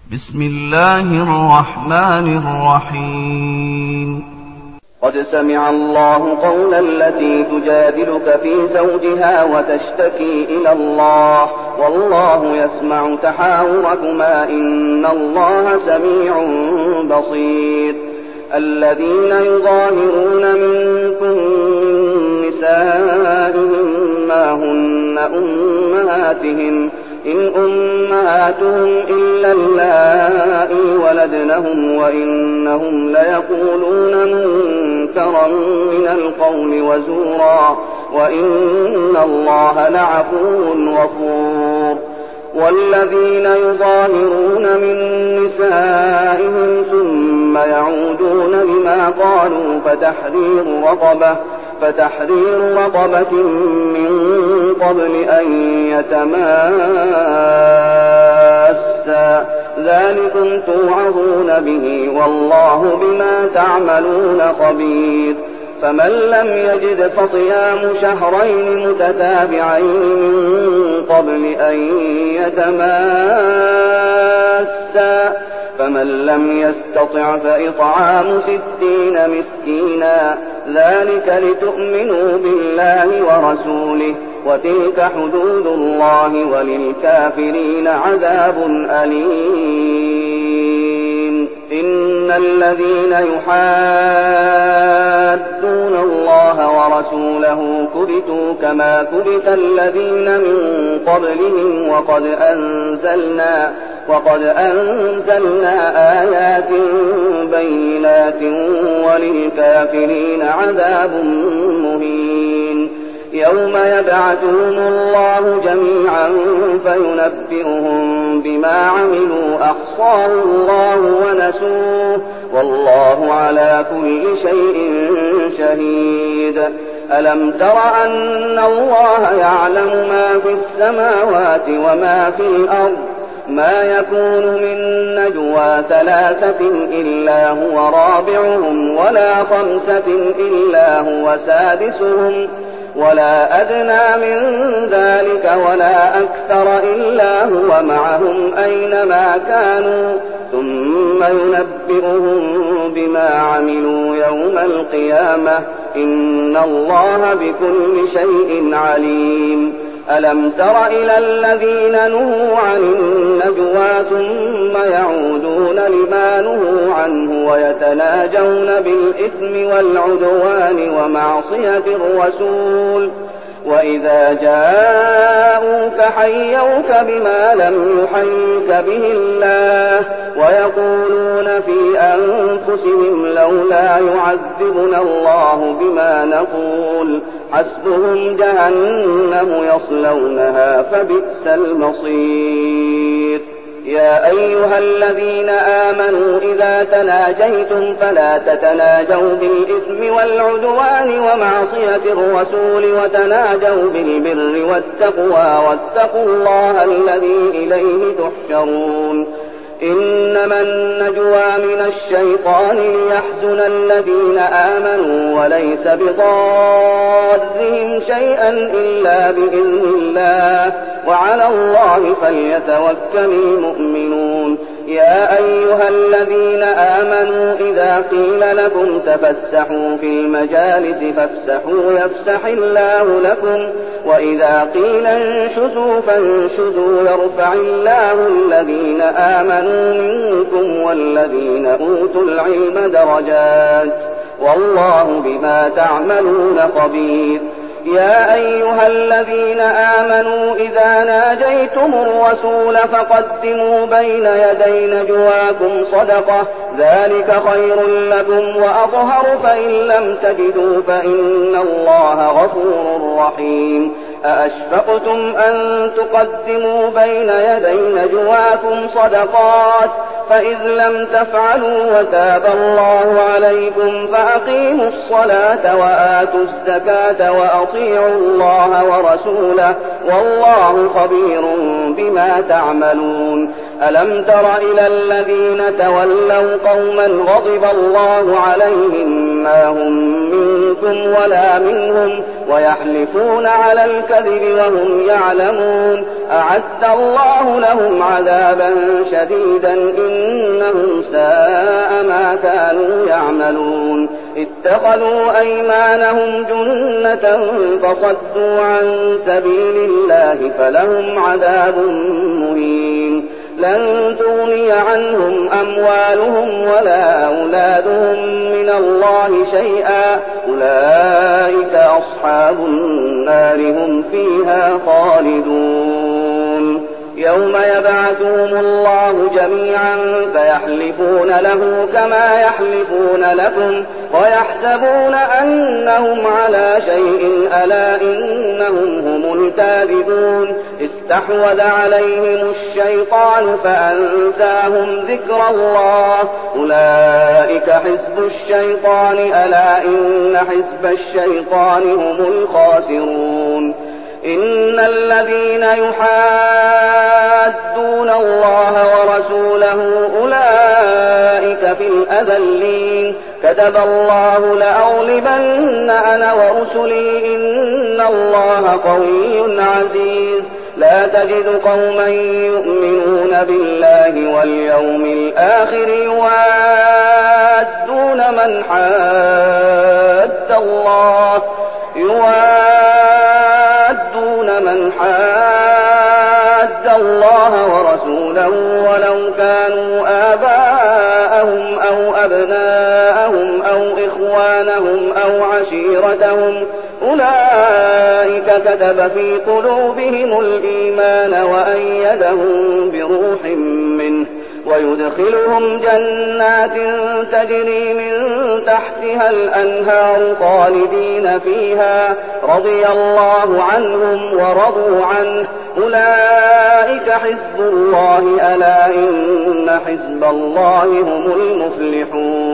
بسم الله الرحمن الرحيم. قد سمع الله قول التي تجادلك في زوجها وتشتكي إلى الله والله يسمع تحاوركما إن الله سميع بصير. الذين يظاهرون منكم من نسائهم ما هن أمهاتهم إن أمهاتهم إلا اللائي ولدنهم وإنهم ليقولون منكرا من القول وزورا وإن الله لعفو غفور. والذين يظاهرون من نسائهم ثم يعودون لما قالوا فتحرير رقبة من قبل أن يتماسا ذلكم توعظون به والله بما تعملون خبير. فمن لم يجد فصيام شهرين متتابعين من قبل أن يتماسا فمن لم يستطع فإطعام 60 مسكينا ذلك لتؤمنوا بالله ورسوله وتلك حدود الله وللكافرين عذاب أليم. إن الذين يحادون الله ورسوله كبتوا كما كبت الذين من قبلهم وقد أنزلنا آيات بينات وللكافرين عذاب مهين. يوم يبعثهم الله جميعا فينبئهم بما عملوا أحصاه الله ونسوه والله على كل شيء شهيد. ألم تر أن الله يعلم ما في السماوات وما في الأرض ما يكون من نجوى 3 إلا هو رابعهم ولا 5 إلا هو سادسهم ولا أدنى من ذلك ولا أكثر إلا هو معهم أينما كانوا ثم ينبئهم بما عملوا يوم القيامة إن الله بكل شيء عليم. ألم تر إلى الذين نهوا عن النجوى ثم يعودون لما نهوا عنه ويتناجون بالإثم والعدوان ومعصية الرسول وإذا جاءوك حيوك بما لم يحيك به الله ويقولون في أنفسهم لولا يعذبنا الله بما نقول حسبهم جهنم يصلونها فبئس المصير. يا أيها الذين آمنوا إذا تناجيتم فلا تتناجوا بالإثم والعدوان ومعصية الرسول وتناجوا بالبر والتقوى واتقوا الله الذي إليه تحشرون. إنما النجوى من الشيطان ليحزن الذين آمنوا وليس بضارهم شيئا إلا بإذن الله وعلى الله فليتوكل المؤمنون. يا أيها الذين آمنوا إذا قيل لكم تفسحوا في المجالس فافسحوا يفسح الله لكم وإذا قيل انشزوا فانشزوا يرفع الله الذين آمنوا منكم والذين أوتوا العلم درجات والله بما تعملون خبير. يا أيها الذين آمنوا إذا ناجيتم الرسول فقدموا بين يدي نجواكم صدقة ذلك خير لكم وأطهر فإن لم تجدوا فإن الله غفور رحيم. أأشفقتم أن تقدموا بين يدي نجواكم صدقات فإذ لم تفعلوا وتاب الله عليكم فأقيموا الصلاة وآتوا الزكاة وأطيعوا الله ورسوله والله خبير بما تعملون. ألم تر إلى الذين تولوا قوما غضب الله عليهم ما هم منكم ولا منهم ويحلفون على الكذب وهم يعلمون أعد الله لهم عذابا شديدا إنهم ساء ما كانوا يعملون اتخذوا أيمانهم جنة فصدوا عن سبيل الله فلهم عذاب مهين لن تغني عنهم أموالهم ولا أولادهم من الله شيئا أولئك أصحاب النار هم فيها خالدون يوم يبعثهم الله جميعا فيحلفون له كما يحلفون لكم ويحسبون أنهم على شيء ألا إنهم هم الكاذبون استحوذ عليهم الشيطان فأنساهم ذكر الله أولئك حزب الشيطان ألا إن حزب الشيطان هم الخاسرون إن الذين يحادون الله ورسوله أولئك في الأذلين كتب الله لأغلبن أنا ورسلي إن الله قوي عزيز لا تجد قوما يؤمنون بالله واليوم الآخر يوادون من حاد الله ورسوله ولو كانوا آباءهم أو أبناءهم أو إخوانهم أو عشيرتهم أولئك كتب في قلوبهم الإيمان وأيدهم بروح منه ويدخلهم جنات تجري من تحتها الأنهار خالدين فيها رضي الله عنهم ورضوا عنه أولئك حزب الله ألا إن حزب الله هم المفلحون